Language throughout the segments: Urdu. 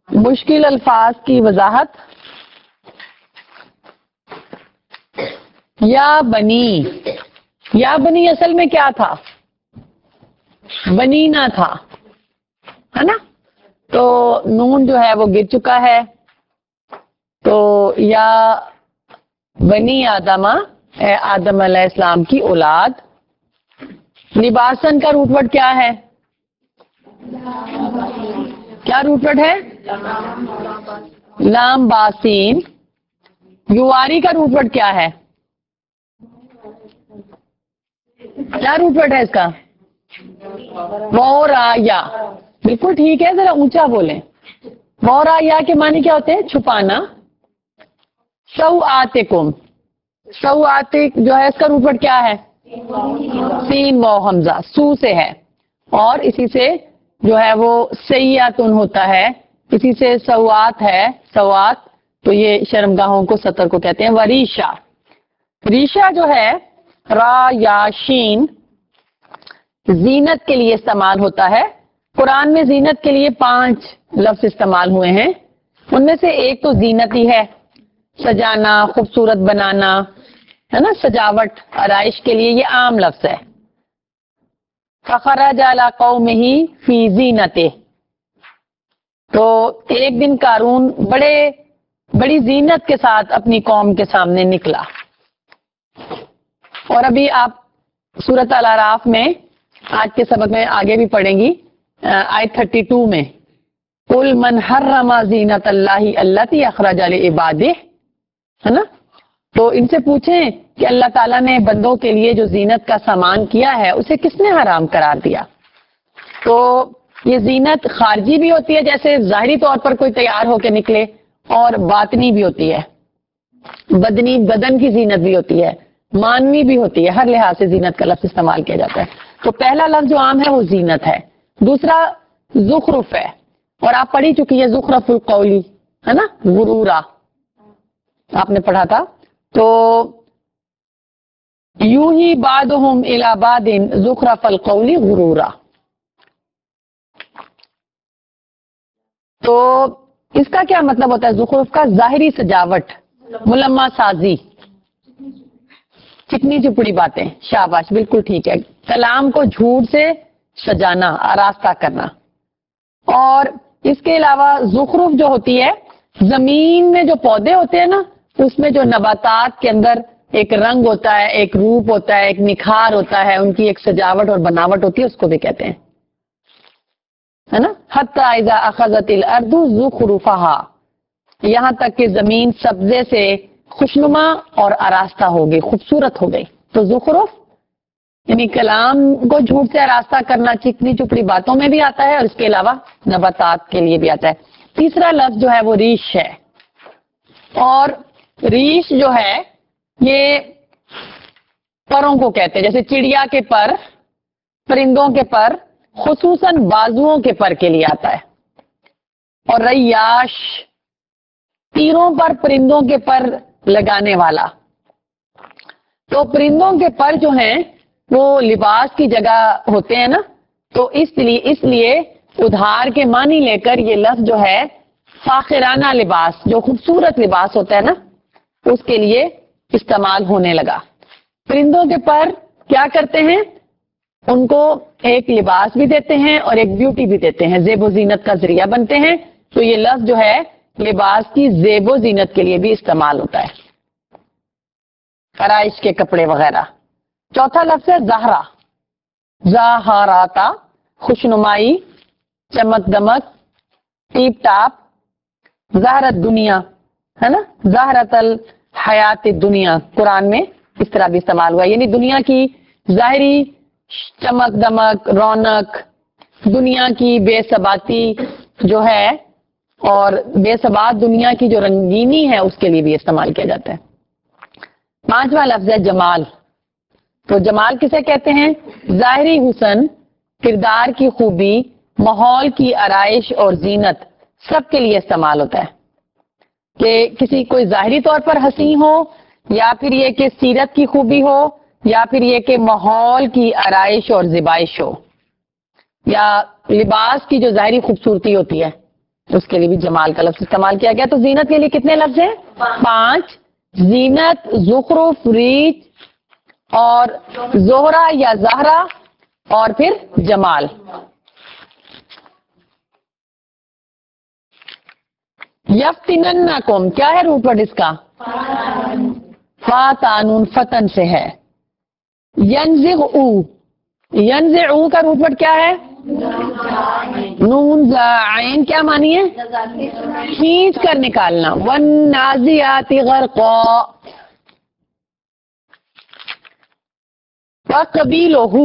مشکل الفاظ کی وضاحت. یا بنی، یا بنی اصل میں کیا تھا؟ بنی نہ تھا، ہے نا؟ تو نون جو ہے وہ گر چکا ہے، تو یا بنی آدم، اے آدم علیہ السلام کی اولاد. لباسن کا روٹ ورڈ کیا ہے؟ کیا روٹ ورڈ ہے؟ لام باسین. یواری کا روٹ ورڈ کیا ہے؟ کیا روٹ ورڈ ہے اس کا؟ وورایا. بالکل ٹھیک ہے، ذرا اونچا بولیں. وورایا کے معنی کیا ہوتے ہیں؟ چھپانا. سوآتکم، سوآتک جو ہے اس کا روٹ ورڈ کیا ہے؟ سین و حمزہ، سو سے ہے، اور اسی سے جو ہے وہ سیئاتن ہوتا ہے، اسی سے سوات ہے، سوات. تو یہ شرمگاہوں کو، سطر کو کہتے ہیں. وریشا، ریشا جو ہے را یا شین زینت کے لیے استعمال ہوتا ہے. قرآن میں زینت کے لیے 5 لفظ استعمال ہوئے ہیں. ان میں سے ایک تو زینت ہی ہے، سجانا، خوبصورت بنانا، ہے نا، سجاوٹ، آرائش کے لیے. یہ عام لفظ ہے. فخرج علی قومہ فی زینتہ، تو ایک دن قارون بڑی زینت کے ساتھ اپنی قوم کے سامنے نکلا. اور ابھی آپ سورۃ الاعراف میں آج کے سبق میں آگے بھی پڑھیں گی، آیت 32 میں قل من حرم زینت اللہ التی اخرج لعبادہ، ہے نا. تو ان سے پوچھیں کہ اللہ تعالیٰ نے بندوں کے لیے جو زینت کا سامان کیا ہے اسے کس نے حرام قرار دیا. تو یہ زینت خارجی بھی ہوتی ہے، جیسے ظاہری طور پر کوئی تیار ہو کے نکلے، اور باطنی بھی ہوتی ہے، بدن کی زینت بھی ہوتی ہے، مانوی بھی ہوتی ہے. ہر لحاظ سے زینت کا لفظ استعمال کیا جاتا ہے. تو پہلا لفظ جو عام ہے وہ زینت ہے. دوسرا زخرف ہے، اور آپ پڑھی چکی ہے زخرف القولی، ہے نا، غرورا آپ نے پڑھا تھا. تو یوں ہی بعضهم الی بعض زخرف القول غرورا. تو اس کا کیا مطلب ہوتا ہے؟ زخرف کا ظاہری سجاوٹ، ملمہ سازی، چکنی چپڑی باتیں. شاباش، بالکل ٹھیک ہے. کلام کو جھوٹ سے سجانا، آراستہ کرنا. اور اس کے علاوہ زخرف جو ہوتی ہے، زمین میں جو پودے ہوتے ہیں نا، اس میں جو نباتات کے اندر ایک رنگ ہوتا ہے، ایک روپ ہوتا ہے، ایک نکھار ہوتا ہے، ان کی ایک سجاوٹ اور بناوٹ ہوتی ہے، اس کو بھی کہتے ہیں، ہے نا. حتی اذا اخذت الارض زخرفہا، یہاں تک کہ زمین سبزے سے خوشنما اور آراستہ ہو گئی، خوبصورت ہو گئی. تو زخرف یعنی کلام کو جھوٹ سے آراستہ کرنا، چکنی چپڑی باتوں میں بھی آتا ہے، اور اس کے علاوہ نباتات کے لیے بھی آتا ہے. تیسرا لفظ جو ہے وہ ریش ہے. اور ریش جو ہے یہ پروں کو کہتے ہیں، جیسے چڑیا کے پر، پرندوں کے پر، خصوصاً بازوؤں کے پر کے لیے آتا ہے. اور ریاش، تیروں پر پرندوں کے پر لگانے والا. تو پرندوں کے پر جو ہیں وہ لباس کی جگہ ہوتے ہیں نا، تو اس لیے ادھار کے معنی لے کر یہ لفظ جو ہے فاخرانہ لباس، جو خوبصورت لباس ہوتا ہے نا، اس کے لیے استعمال ہونے لگا. پرندوں کے پر کیا کرتے ہیں؟ ان کو ایک لباس بھی دیتے ہیں اور ایک بیوٹی بھی دیتے ہیں، زیب و زینت کا ذریعہ بنتے ہیں. تو یہ لفظ جو ہے لباس کی زیب و زینت کے لیے بھی استعمال ہوتا ہے، آرائش کے کپڑے وغیرہ. چوتھا لفظ ہے زہرا. زہاراتا، خوشنمائی، چمک دمک، ٹیپ ٹاپ. زہرت دنیا، ہے نا، زہرت الحیات دنیا قرآن میں اس طرح بھی استعمال ہوا، یعنی دنیا کی ظاہری چمک دمک، رونق، دنیا کی بے ثباتی جو ہے، اور بے ثبات دنیا کی جو رنگینی ہے اس کے لیے بھی استعمال کیا جاتا ہے. پانچواں لفظ ہے جمال. تو جمال کسے کہتے ہیں؟ ظاہری حسن، کردار کی خوبی، ماحول کی آرائش اور زینت، سب کے لیے استعمال ہوتا ہے. کہ کسی کوئی ظاہری طور پر حسین ہو، یا پھر یہ کہ سیرت کی خوبی ہو، یا پھر یہ کہ ماحول کی آرائش اور زیبائش ہو، یا لباس کی جو ظاہری خوبصورتی ہوتی ہے، اس کے لیے بھی جمال کا لفظ استعمال کیا گیا. تو زینت کے لیے کتنے لفظ ہیں؟ 5. زینت، زخرف، ریچ اور زہرا یا زہرا اور پھر جمال. یفتننکم کیا ہے روٹ ورڈ اس کا؟ فاتانون، فتن سے ہے. ینزغو، ینزعو کا روٹ ورڈ کیا ہے؟ نون زا عین، کیا معنی ہے؟ کھینچ کر نکالنا. والنازعات غرقا. وقبیلہ،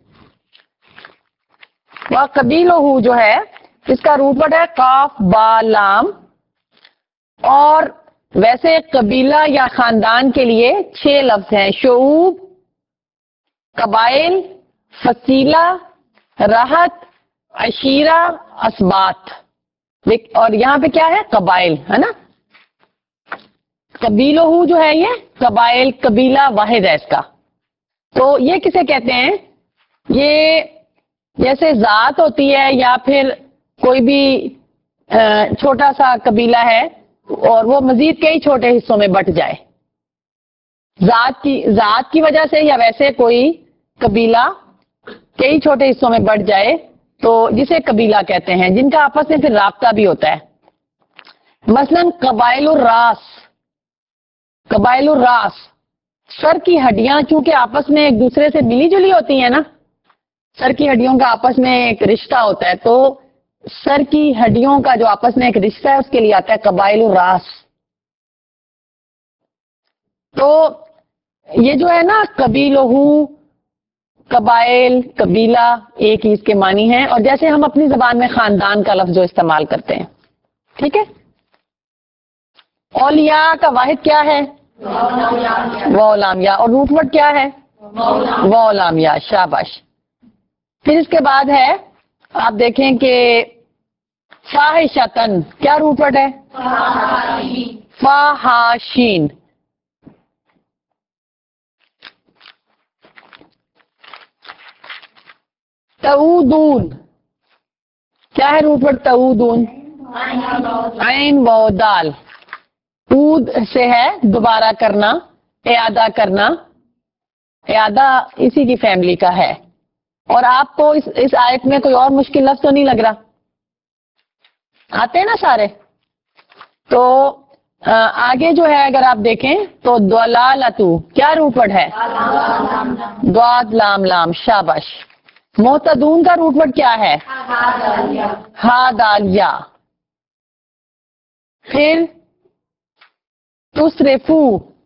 وقبیلہ جو ہے اس کا روٹ ورڈ ہے قاف با لام. اور ویسے قبیلہ یا خاندان کے لیے 6 لفظ ہیں: شعوب، قبائل، فصیلہ، رہت، عشیرہ، اسبات. اور یہاں پہ کیا ہے؟ قبائل ہے نا. قبیلہ جو ہے یہ قبائل، قبیلہ واحد ہے اس کا. تو یہ کسے کہتے ہیں؟ یہ جیسے ذات ہوتی ہے یا پھر کوئی بھی چھوٹا سا قبیلہ ہے اور وہ مزید کئی چھوٹے حصوں میں بٹ جائے ذات کی وجہ سے، یا ویسے کوئی قبیلہ کئی چھوٹے حصوں میں بٹ جائے تو جسے قبیلہ کہتے ہیں، جن کا آپس میں پھر رابطہ بھی ہوتا ہے. مثلا قبائل الراس، قبائل الراس، سر کی ہڈیاں چونکہ آپس میں ایک دوسرے سے ملی جلی ہوتی ہیں نا، سر کی ہڈیوں کا آپس میں ایک رشتہ ہوتا ہے، تو سر کی ہڈیوں کا جو آپس میں ایک رشتہ ہے اس کے لیے آتا ہے قبائل الراس. تو یہ جو ہے نا قبیلہ، قبائل، قبیلہ ایک ہی اس کے معنی ہیں. اور جیسے ہم اپنی زبان میں خاندان کا لفظ جو استعمال کرتے ہیں، ٹھیک ہے. اولیاء کا واحد کیا ہے؟ وَلَامْ، اور روٹ ورڈ کیا ہے؟ وَلَامْ. شاباش. پھر اس کے بعد ہے، آپ دیکھیں کہ فاحشتن، کیا روٹ ورڈ ہے؟ فاحاشین. تعودون، کیا ہے روٹ ورڈ؟ تعودون، عین و دال. عود سے ہے دوبارہ کرنا، اعادہ کرنا. اعادہ اسی کی فیملی کا ہے. اور آپ کو اس آیت میں کوئی اور مشکل لفظ تو نہیں لگ رہا؟ آتے ہیں نا سارے. تو آگے جو ہے اگر آپ دیکھیں تو دلالتو، کیا روٹ ورڈ ہے؟ ضاد لام لام. شاباش. محتدون کا روٹ ورڈ کیا ہے؟ ہا دال یا. پھر تسرفو،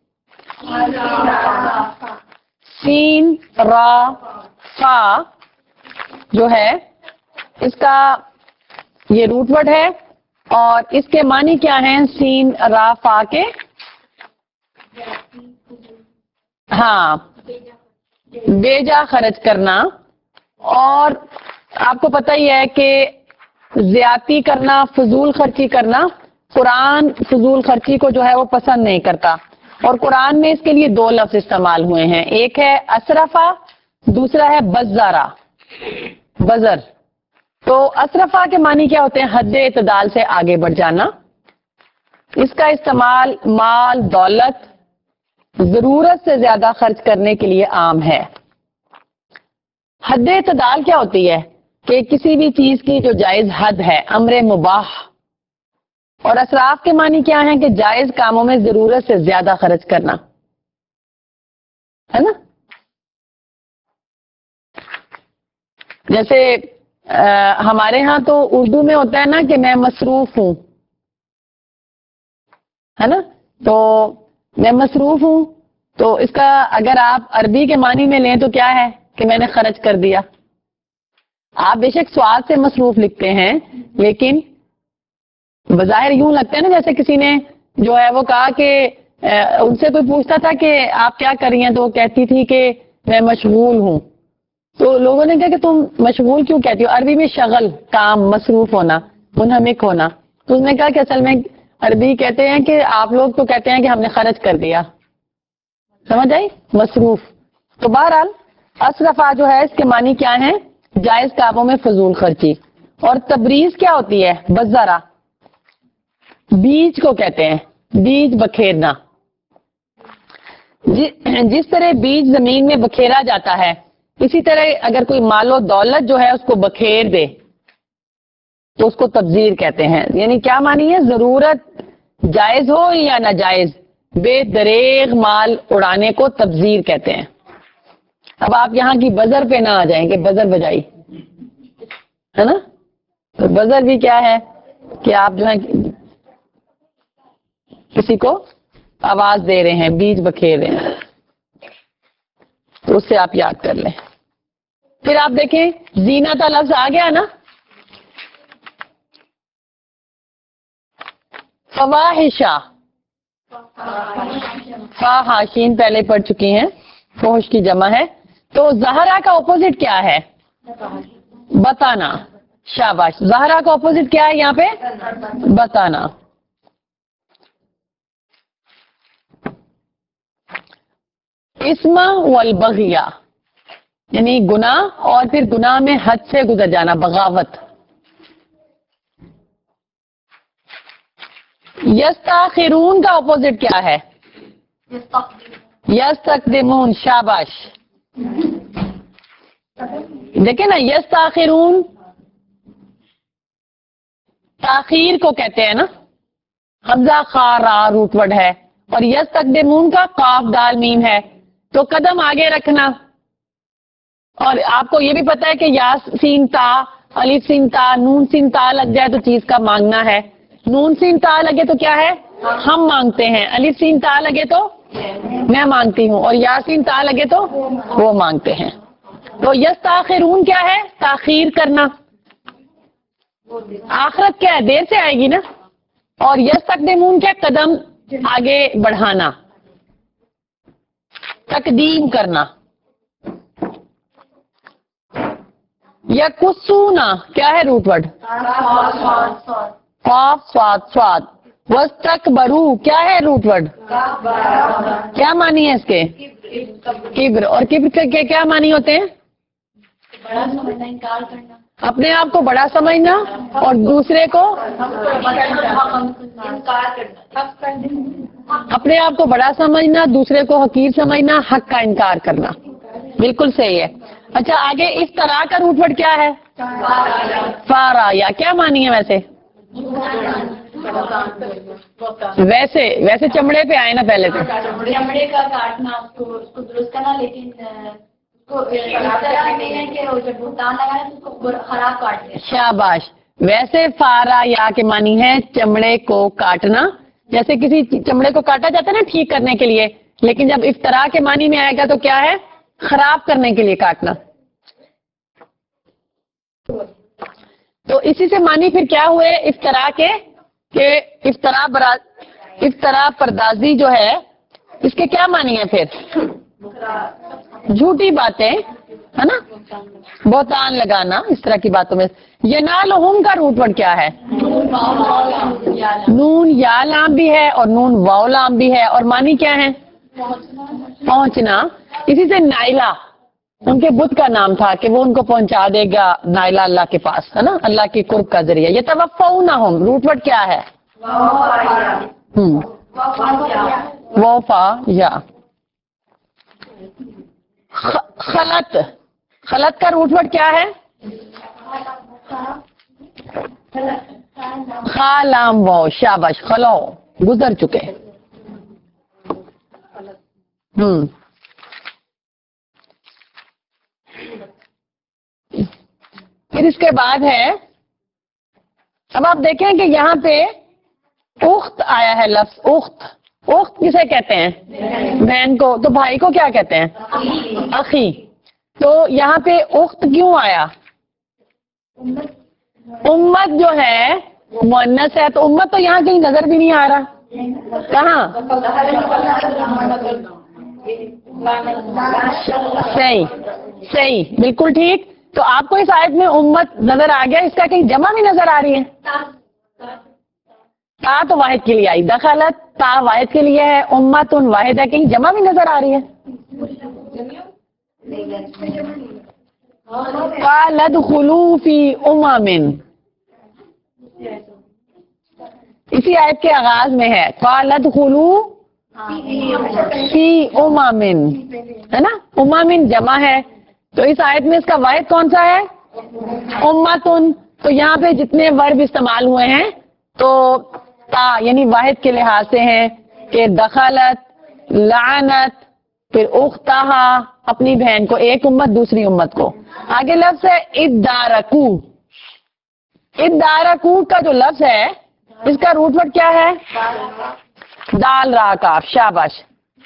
سین را فا جو ہے اس کا یہ روٹ ورڈ ہے. اور اس کے معنی کیا ہیں؟ سین را فا کے، ہاں، بیجا خرچ کرنا. اور آپ کو پتہ ہی ہے کہ زیادتی کرنا، فضول خرچی کرنا، قرآن فضول خرچی کو جو ہے وہ پسند نہیں کرتا. اور قرآن میں اس کے لیے 2 لفظ استعمال ہوئے ہیں، ایک ہے اسرفا، دوسرا ہے بزارا، بزر. تو اسرفا کے معنی کیا ہوتے ہیں؟ حد اعتدال سے آگے بڑھ جانا. اس کا استعمال مال، دولت، ضرورت سے زیادہ خرچ کرنے کے لیے عام ہے. حد اعتدال کیا ہوتی ہے؟ کہ کسی بھی چیز کی جو جائز حد ہے، امر مباح. اور اسراف کے معنی کیا ہیں؟ کہ جائز کاموں میں ضرورت سے زیادہ خرچ کرنا، ہے نا. جیسے ہمارے ہاں تو اردو میں ہوتا ہے نا کہ میں مصروف ہوں، ہے نا. تو میں مصروف ہوں، تو اس کا اگر آپ عربی کے معنی میں لیں تو کیا ہے؟ کہ میں نے خرچ کر دیا. آپ بے شک سواد سے مصروف لکھتے ہیں، لیکن بظاہر یوں لگتا ہے نا جیسے کسی نے جو ہے وہ کہا کہ ان سے کوئی پوچھتا تھا کہ آپ کیا کر رہی ہیں، تو وہ کہتی تھی کہ میں مشغول ہوں. تو لوگوں نے کہا کہ تم مشغول کیوں کہتی ہو؟ عربی میں شغل، کام، مصروف ہونا، منہمک ہونا. تو اس نے کہا کہ اصل میں عربی کہتے ہیں کہ آپ لوگ تو کہتے ہیں کہ ہم نے خرچ کر دیا. سمجھ آئی؟ مصروف. تو بہرحال اسرفا جو ہے اس کے معنی کیا ہیں؟ جائز کاموں میں فضول خرچی. اور تبریز کیا ہوتی ہے؟ بزارہ. بیج کو کہتے ہیں، بیج بکھیرنا. جس طرح بیج زمین میں بکھیرا جاتا ہے، اسی طرح اگر کوئی مال و دولت جو ہے اس کو بکھیر دے تو اس کو تبذیر کہتے ہیں. یعنی کیا مانی ہے؟ ضرورت جائز ہو یا ناجائز، بے دریغ مال اڑانے کو تبذیر کہتے ہیں. اب آپ یہاں کی بزر پہ نہ آ جائیں کہ بزر بجائی ہے نا، تو بزر بھی کیا ہے کہ آپ جو ہے کسی کو آواز دے رہے ہیں، بیج بکھیر رہے ہیں، تو اس سے آپ یاد کر لیں. پھر آپ دیکھیں زینت لفظ آ گیا نا، فواحشہ، فاحاشین پہلے پڑھ چکی ہیں، فوش کی جمع ہے. تو زہرا کا اپوزٹ کیا ہے؟ بتانا. شاباش. زہرا کا اپوزٹ کیا ہے یہاں پہ؟ بتانا. اسم والبغیہ یعنی گناہ اور پھر گناہ میں حد سے گزر جانا، بغاوت. یستاخرون کا اپوزٹ کیا ہے؟ یستقدمون. شاباش. دیکھیں نا، یستاخرون تاخیر کو کہتے ہیں نا، حمزہ خارا روٹ ورڈ ہے، اور یستقدمون کا قاف دال میم ہے، تو قدم آگے رکھنا. اور آپ کو یہ بھی پتا ہے کہ یا سین تا، الف سین تا، نون سین تا لگ جائے تو چیز کا مانگنا ہے. نون سین تا لگے تو کیا ہے؟ ہم مانگتے ہیں. الف سین تا لگے تو میں مانگتی ہوں، اور یا سین تا لگے تو وہ مانگتے ہیں. تو یستاخرون کیا ہے؟ تاخیر کرنا. آخرت کیا ہے؟ دیر سے آئے گی نا. اور یستقدمون کیا؟ قدم آگے بڑھانا، تقدیم کرنا. یکسونا کیا ہے روٹ ورڈ؟ قاف صاد صاد. واستکبرو کیا ہے روٹ ورڈ؟ کیا معنی ہے اس کے؟ کبر. اور کبر کے کیا معنی ہوتے ہیں؟ اپنے آپ کو بڑا سمجھنا اور دوسرے کو اپنے آپ کو بڑا سمجھنا، دوسرے کو حقیر سمجھنا، حق کا انکار کرنا. بالکل صحیح ہے. اچھا آگے اس طرح کا روٹ ورڈ کیا ہے؟ فارا. یا کیا معنی ہے ویسے؟ ویسے چمڑے پہ آئے نا پہلے تو. چمڑے کا کاٹنا، اس کو درست کرنا، لیکن خراب کاٹ دیا. شاباش. ویسے فارا یا کے معنی ہے چمڑے کو کاٹنا، جیسے کسی چمڑے کو کاٹا جاتا ہے نا ٹھیک کرنے کے لیے، لیکن جب افتراء کے معنی میں آئے گا تو کیا ہے؟ خراب کرنے کے لیے کاٹنا. تو اسی سے معنی پھر کیا ہوئے افتراء کے، کہ افتراء پردازی جو ہے اس کے کیا معنی ہے پھر؟ جھوٹی باتیں ہے نا، بہتان لگانا، اس طرح کی باتوں میں. ینالہم کا روٹ ورڈ کیا ہے؟ نون یا لام بھی ہے اور نون واو لام بھی ہے، اور معنی کیا ہے؟ پہنچنا. اسی سے نائلہ ان کے بت کا نام تھا کہ وہ ان کو پہنچا دے گا نائلہ اللہ کے پاس، ہے نا، اللہ کے قرب کا ذریعہ. یہ توفونہم روٹ ورڈ کیا ہے؟ وفا یا. خلط. خلط کا روٹ ورڈ کیا ہے؟ خالام واو. شاباش. خلو گزر چکے. پھر اس کے بعد ہے، اب آپ دیکھیں کہ یہاں پہ اخت آیا ہے لفظ. اخت. اخت کسے کہتے ہیں؟ بہن کو. تو بھائی کو کیا کہتے ہیں؟ اخی. تو یہاں پہ اخت کیوں آیا؟ امت جو ہے مؤنث ہے، تو امت تو یہاں کہیں نظر بھی نہیں آ رہا. کہاں؟ صحیح صحیح بالکل ٹھیک. تو آپ کو اس آیت میں امت نظر آ گیا، اس کا کہیں جمع بھی نظر آ رہی ہے؟ تا تو واحد کے لیے آئی، دخلت تا واحد کے لیے ہے، امت واحد ہے، کہیں جمع بھی نظر آ رہی ہے؟ قال ادخلوا فی امم. اسی آیت کے آغاز میں ہے قالت خلو فی امامن، ہے نا، امامن جمع ہے، تو اس آیت میں اس کا واحد کون سا ہے؟ امتن. تو یہاں پہ جتنے ورب استعمال ہوئے ہیں تو تا یعنی واحد کے لحاظ سے ہیں کہ دخلت، لعنت، پھر اختہا اپنی بہن کو، ایک امت دوسری امت کو. آگے لفظ ہے ادارکو. ادارکو کا جو لفظ ہے اس کا روٹ ورڈ کیا ہے؟ دال را کاف. شاباش.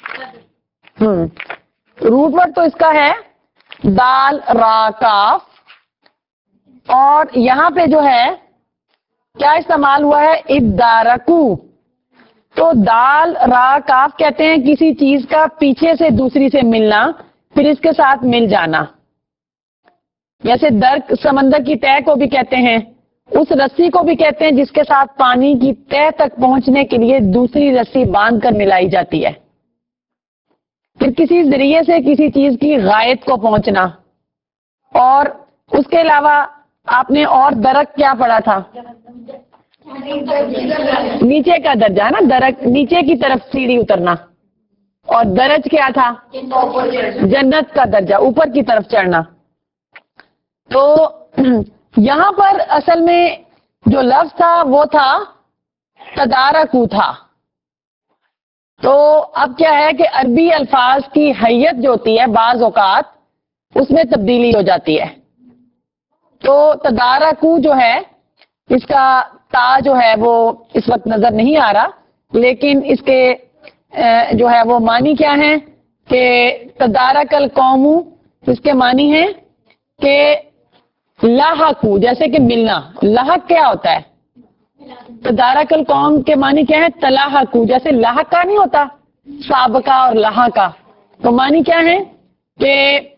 روٹ ورڈ تو اس کا ہے دال را کاف، اور یہاں پہ جو ہے کیا استعمال ہوا ہے؟ ادارکو. تو دال را کاف کہتے ہیں کسی چیز کا پیچھے سے دوسری سے ملنا پھر اس کے ساتھ مل جانا. جیسے درک سمندر کی تہ کو بھی کہتے ہیں، اس رسی کو بھی کہتے ہیں جس کے ساتھ پانی کی تہ تک پہنچنے کے لیے دوسری رسی باندھ کر ملائی جاتی ہے. پھر کسی ذریعے سے کسی چیز کی غائط کو پہنچنا. اور اس کے علاوہ آپ نے اور درک کیا پڑھا تھا؟ نیچے کا درجہ ہے نا، درک نیچے کی طرف سیڑھی اترنا. اور درج کیا تھا؟ جنت کا درجہ، اوپر کی طرف چڑھنا. تو یہاں پر اصل میں جو لفظ تھا وہ تھا تدارکو تھا. تو اب کیا ہے کہ عربی الفاظ کی حیت جو ہوتی ہے بعض اوقات اس میں تبدیلی ہو جاتی ہے. تو تدارکو جو ہے اس کا تا جو ہے وہ اس وقت نظر نہیں آ رہا، لیکن اس کے جو ہے وہ معنی کیا ہے کہ تدارک القوم، اس کے معنی ہے کہ لاحقو، جیسے کہ ملنا. لاحق کیا ہوتا ہے؟ تدارک القوم کے معنی کیا ہے؟ تلاحقو، جیسے لاحق کا نہیں ہوتا سابقہ اور لاحقہ، تو معنی کیا ہے کہ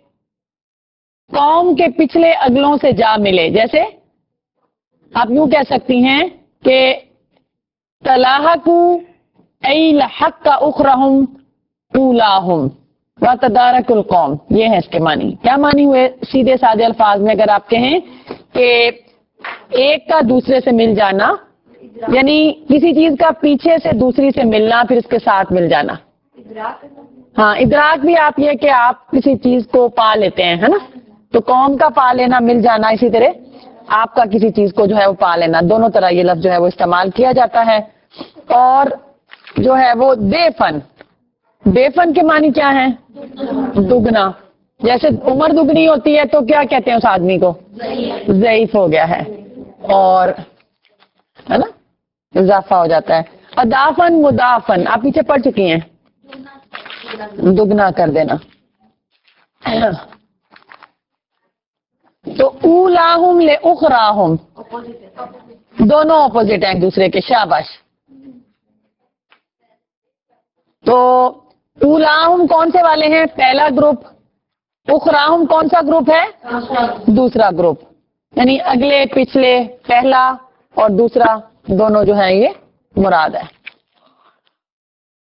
قوم کے پچھلے اگلوں سے جا ملے. جیسے آپ یوں کہہ سکتی ہیں کہ تلاحقو ای لحق کا اخرہم اولاہم وتدارک القوم. یہ ہے اس کے معنی. کیا معنی ہوئے سیدھے سادے الفاظ میں؟ اگر آپ کہیں کہ ایک کا دوسرے سے مل جانا، یعنی کسی چیز کا پیچھے سے دوسری سے ملنا پھر اس کے ساتھ مل جانا. ہاں، ادراک بھی آپ یہ کہ آپ کسی چیز کو پا لیتے ہیں، ہے نا. تو قوم کا پا لینا، مل جانا، اسی طرح آپ کا کسی چیز کو جو ہے وہ پا لینا. دونوں طرح یہ لفظ جو ہے وہ استعمال کیا جاتا ہے. اور جو ہے وہ دیفن، دیفن کے معنی کیا ہے؟ دگنا. جیسے عمر دگنی ہوتی ہے تو کیا کہتے ہیں اس آدمی کو؟ ضعیف ہو گیا ہے، اور ہے نا اضافہ ہو جاتا ہے. اضافن مضافن آپ پیچھے پڑھ چکی ہیں، دگنا کر دینا. تو اولاہم لے اخراہم، دونوں اپوزٹ ہیں ایک دوسرے کے. شاباش. تو اولاہم کون سے والے ہیں؟ پہلا گروپ. اخراہم کون سا گروپ ہے؟ دوسرا گروپ. یعنی اگلے پچھلے، پہلا اور دوسرا دونوں جو ہے یہ مراد ہے.